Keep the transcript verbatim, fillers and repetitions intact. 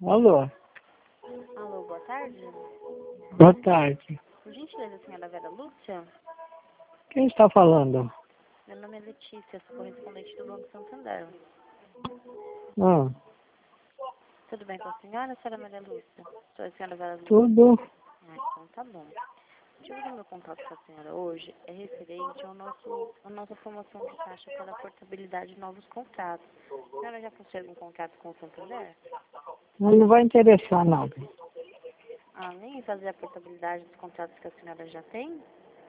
Alô? Alô, boa tarde. Boa tarde. Por gentileza, senhora Vera Lúcia? Quem está falando? Meu nome é Letícia, sou correspondente do Banco Santander. Ah, Tudo bem com a senhora, senhora Maria Lúcia? Sou a senhora Vera Lúcia. tudo. Ah, então tá bom. O motivo do meu contato com a senhora hoje é referente ao nosso, à nossa promoção de taxa pela portabilidade de novos contratos. A senhora já possui algum contrato com o Santander? Mas não vai interessar, não. Ah, nem fazer a portabilidade dos contratos que a senhora já tem?